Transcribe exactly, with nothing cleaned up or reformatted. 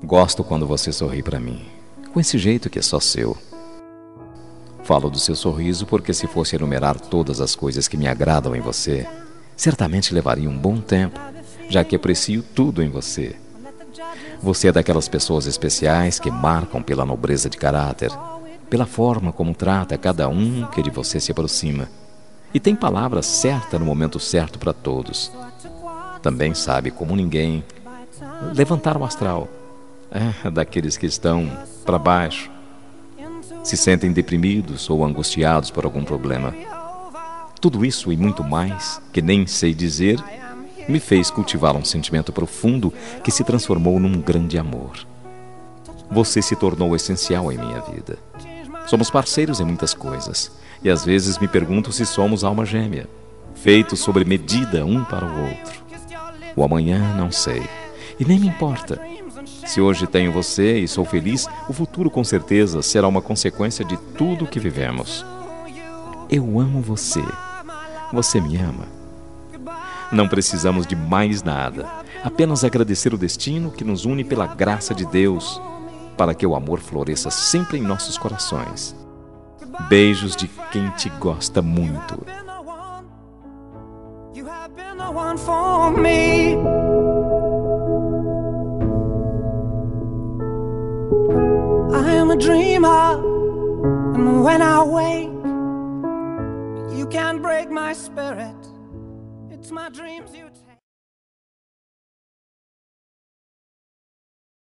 Gosto quando você sorri para mim, com esse jeito que é só seu. Falo do seu sorriso porque se fosse enumerar todas as coisas que me agradam em você, certamente levaria um bom tempo, já que aprecio tudo em você. Você é daquelas pessoas especiais que marcam pela nobreza de caráter, pela forma como trata cada um que de você se aproxima, e tem palavra certa no momento certo para todos. Também sabe, como ninguém, levantar o astral. É, daqueles que estão para baixo, se sentem deprimidos ou angustiados por algum problema. Tudo isso e muito mais, que nem sei dizer, me fez cultivar um sentimento profundo que se transformou num grande amor. Você se tornou essencial em minha vida. Somos parceiros em muitas coisas, e às vezes me pergunto se somos alma gêmea, feitos sobre medida um para o outro. O amanhã não sei, e nem me importa. Se hoje tenho você e sou feliz, o futuro com certeza será uma consequência de tudo que vivemos. Eu amo você. Você me ama. Não precisamos de mais nada, apenas agradecer o destino que nos une pela graça de Deus, para que o amor floresça sempre em nossos corações. Beijos de quem te gosta muito. I am a dreamer, and when I wake, you can't break my spirit. It's my dreams you